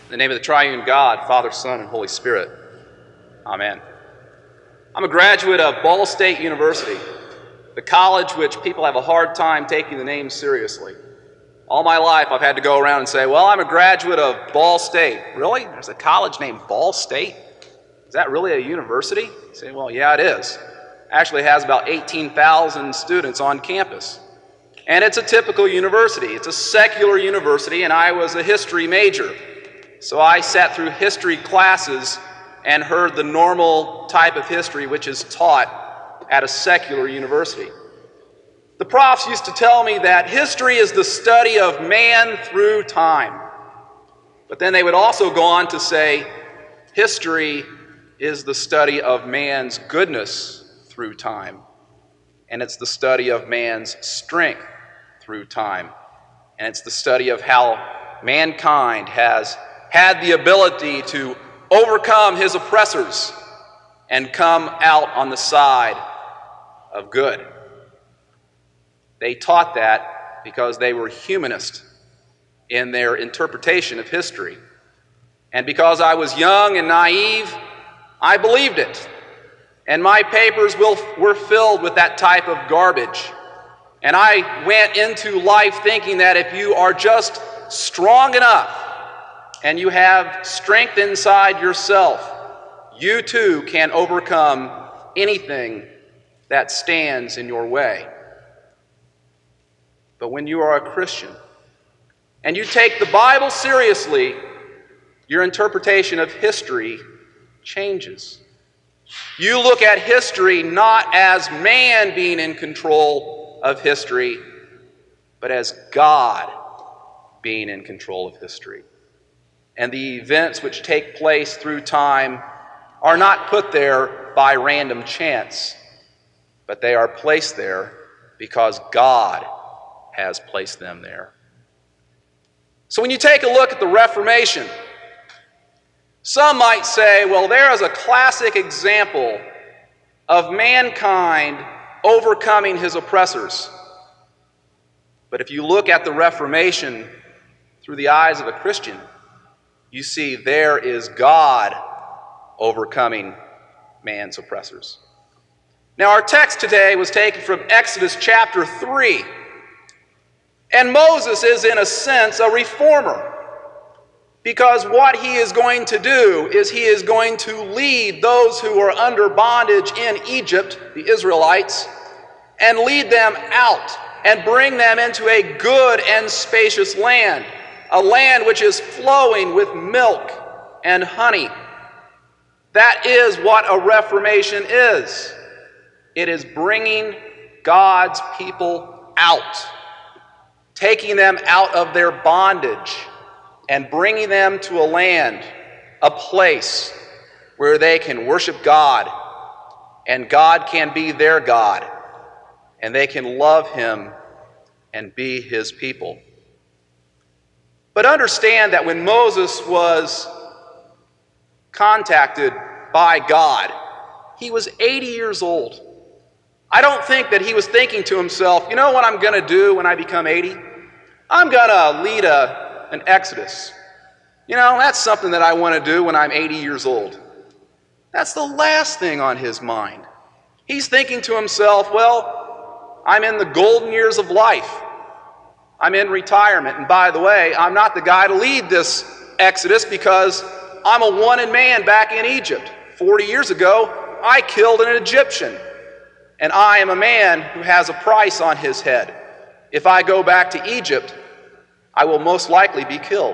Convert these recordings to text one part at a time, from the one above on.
In the name of the triune God, Father, Son, and Holy Spirit. Amen. I'm a graduate of Ball State University, the college which people have a hard time taking the name seriously. All my life I've had to go around and say, well, I'm a graduate of Ball State. Really? There's a college named Ball State? Is that really a university? You say, well, yeah, it is. It actually has about 18,000 students on campus. And it's a typical university. It's a secular university, and I was a history major. So I sat through history classes and heard the normal type of history which is taught at a secular university. The profs used to tell me that history is the study of man through time. But then they would also go on to say, history is the study of man's goodness through time. And it's the study of man's strength through time. And it's the study of how mankind has had the ability to overcome his oppressors and come out on the side of good. They taught that because they were humanist in their interpretation of history. And because I was young and naive, I believed it. And my papers were filled with that type of garbage. And I went into life thinking that if you are just strong enough and you have strength inside yourself, you too can overcome anything that stands in your way. But when you are a Christian and you take the Bible seriously, your interpretation of history changes. You look at history not as man being in control of history, but as God being in control of history. And the events which take place through time are not put there by random chance, but they are placed there because God has placed them there. So when you take a look at the Reformation, some might say, well, there is a classic example of mankind overcoming his oppressors. But if you look at the Reformation through the eyes of a Christian, you see there is God overcoming man's oppressors. Now, our text today was taken from Exodus chapter 3. And Moses is, in a sense, a reformer. Because what he is going to do is he is going to lead those who are under bondage in Egypt, the Israelites, and lead them out and bring them into a good and spacious land, a land which is flowing with milk and honey. That is what a reformation is. It is bringing God's people out, taking them out of their bondage and bringing them to a land, a place where they can worship God, and God can be their God, and they can love Him and be His people. But understand that when Moses was contacted by God, he was 80 years old. I don't think that he was thinking to himself, you know what I'm going to do when I become 80? I'm going to lead an exodus. You know, that's something that I want to do when I'm 80 years old. That's the last thing on his mind. He's thinking to himself, well, I'm in the golden years of life. I'm in retirement. And by the way, I'm not the guy to lead this exodus because I'm a wanted man back in Egypt. 40 years ago, I killed an Egyptian. And I am a man who has a price on his head. If I go back to Egypt, I will most likely be killed.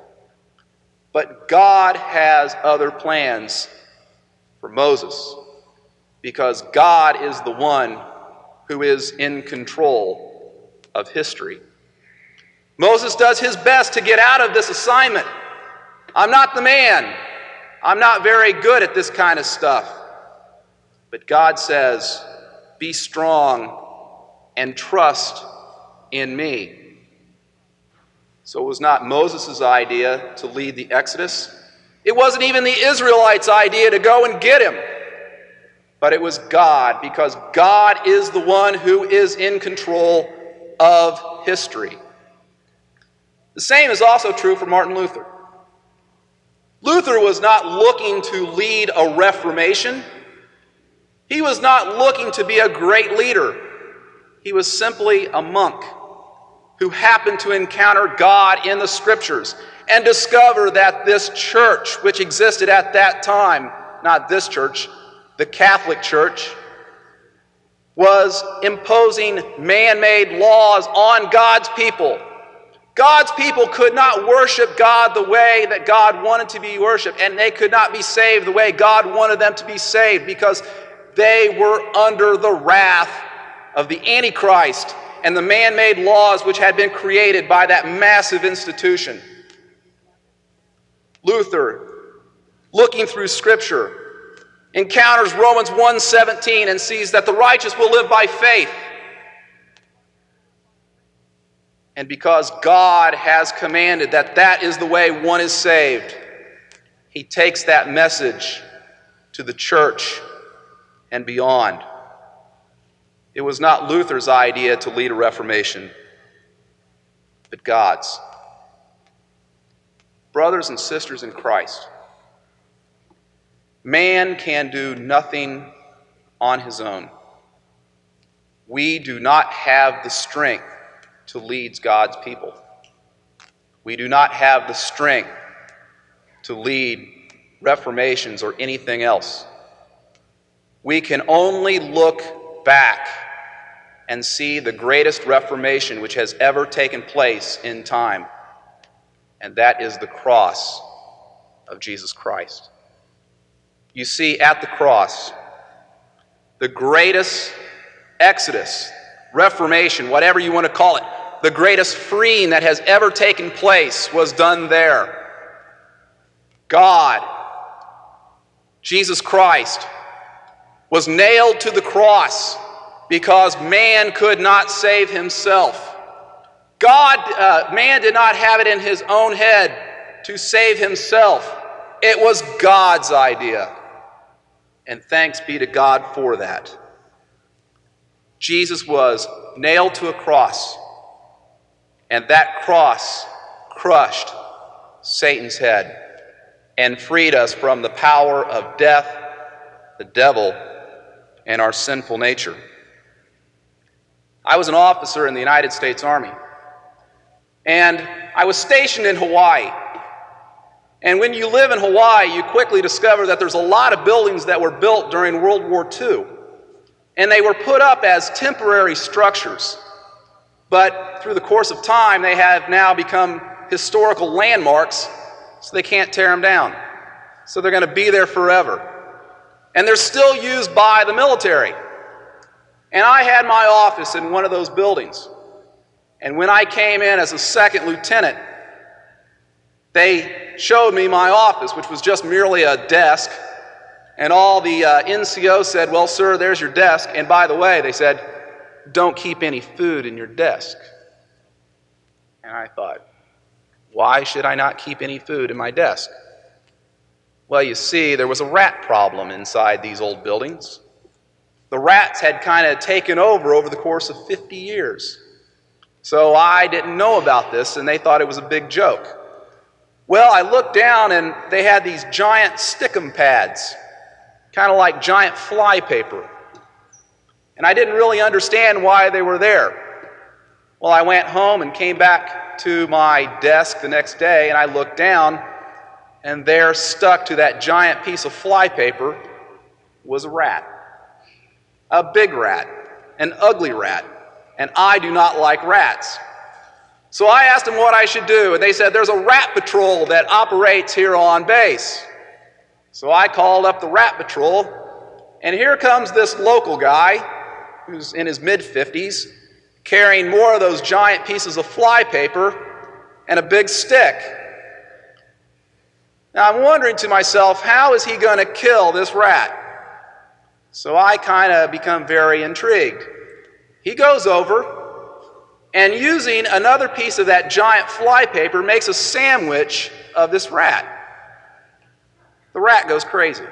But God has other plans for Moses because God is the one who is in control of history. Moses does his best to get out of this assignment. I'm not the man. I'm not very good at this kind of stuff. But God says, be strong and trust in me. So it was not Moses' idea to lead the Exodus. It wasn't even the Israelites' idea to go and get him. But it was God, because God is the one who is in control of history. The same is also true for Martin Luther. Luther was not looking to lead a reformation. He was not looking to be a great leader. He was simply a monk who happened to encounter God in the Scriptures and discover that this church, which existed at that time, not this church, the Catholic Church, was imposing man-made laws on God's people. God's people could not worship God the way that God wanted to be worshiped, and they could not be saved the way God wanted them to be saved, because they were under the wrath of the Antichrist and the man-made laws which had been created by that massive institution. Luther, looking through Scripture, encounters Romans 1:17 and sees that the righteous will live by faith. And because God has commanded that that is the way one is saved, he takes that message to the church and beyond. It was not Luther's idea to lead a reformation, but God's. Brothers and sisters in Christ, man can do nothing on his own. We do not have the strength to lead God's people. We do not have the strength to lead reformations or anything else. We can only look back and see the greatest reformation which has ever taken place in time, and that is the cross of Jesus Christ. You see, at the cross, the greatest exodus, reformation, whatever you want to call it, the greatest freeing that has ever taken place was done there. God, Jesus Christ, was nailed to the cross because man could not save himself. Man did not have it in his own head to save himself. It was God's idea. And thanks be to God for that. Jesus was nailed to a cross, and that cross crushed Satan's head and freed us from the power of death, the devil, and our sinful nature. I was an officer in the United States Army, and I was stationed in Hawaii. And when you live in Hawaii, you quickly discover that there's a lot of buildings that were built during World War II. And they were put up as temporary structures. But through the course of time, they have now become historical landmarks, so they can't tear them down. So they're going to be there forever. And they're still used by the military. And I had my office in one of those buildings. And when I came in as a second lieutenant, they showed me my office, which was just merely a desk. And all the NCO said, "Well, sir, there's your desk. And by the way," they said, "don't keep any food in your desk." And I thought, why should I not keep any food in my desk? Well, you see, there was a rat problem inside these old buildings. The rats had kind of taken over the course of 50 years. So I didn't know about this, and they thought it was a big joke. Well, I looked down, and they had these giant stickum pads, kind of like giant fly paper. And I didn't really understand why they were there. Well, I went home and came back to my desk the next day, and I looked down, and there, stuck to that giant piece of fly paper, was a rat. A big rat, an ugly rat, and I do not like rats. So I asked them what I should do, and they said, "There's a rat patrol that operates here on base." So I called up the rat patrol, and here comes this local guy who's in his mid-50s, carrying more of those giant pieces of fly paper and a big stick. Now I'm wondering to myself, how is he going to kill this rat? So I kind of become very intrigued. He goes over and, using another piece of that giant fly paper, makes a sandwich of this rat. The rat goes crazy.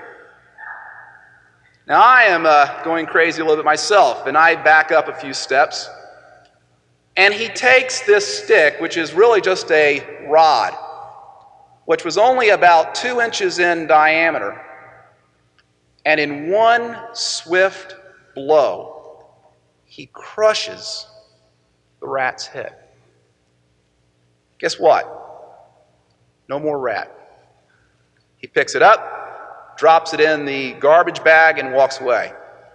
Now I am going crazy a little bit myself, and I back up a few steps, and he takes this stick, which is really just a rod, which was only about 2 inches in diameter, and in one swift blow, he crushes the rat's head. Guess what? No more rat. He picks it up, drops it in the garbage bag, and walks away.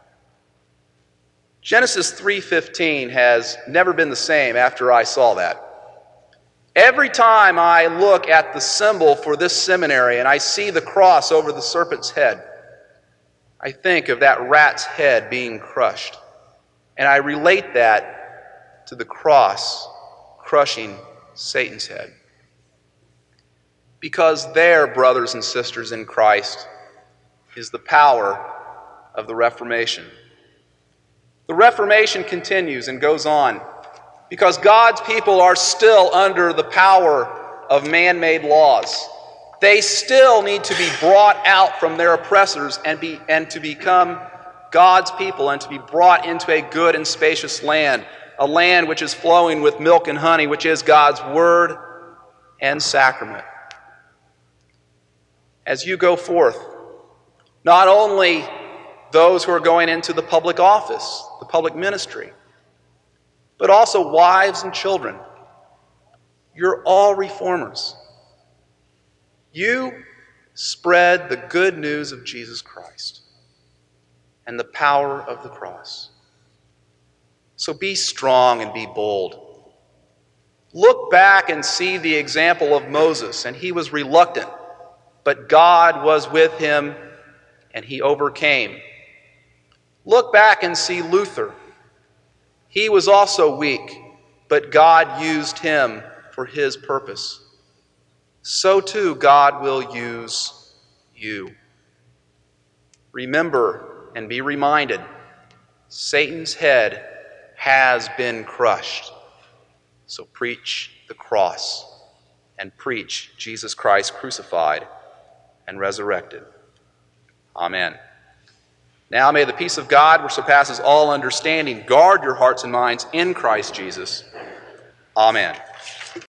Genesis 3:15 has never been the same after I saw that. Every time I look at the symbol for this seminary and I see the cross over the serpent's head, I think of that rat's head being crushed. And I relate that to the cross crushing Satan's head. Because there, brothers and sisters in Christ, is the power of the Reformation. The Reformation continues and goes on because God's people are still under the power of man-made laws. They still need to be brought out from their oppressors and to become God's people and to be brought into a good and spacious land, a land which is flowing with milk and honey, which is God's word and sacrament. As you go forth, not only those who are going into the public office, the public ministry, but also wives and children, you're all reformers. You spread the good news of Jesus Christ and the power of the cross. So be strong and be bold. Look back and see the example of Moses, and he was reluctant, but God was with him and he overcame. Look back and see Luther. He was also weak, but God used him for his purpose. So too God will use you. Remember and be reminded, Satan's head has been crushed. So preach the cross and preach Jesus Christ crucified and resurrected. Amen. Now may the peace of God, which surpasses all understanding, guard your hearts and minds in Christ Jesus. Amen.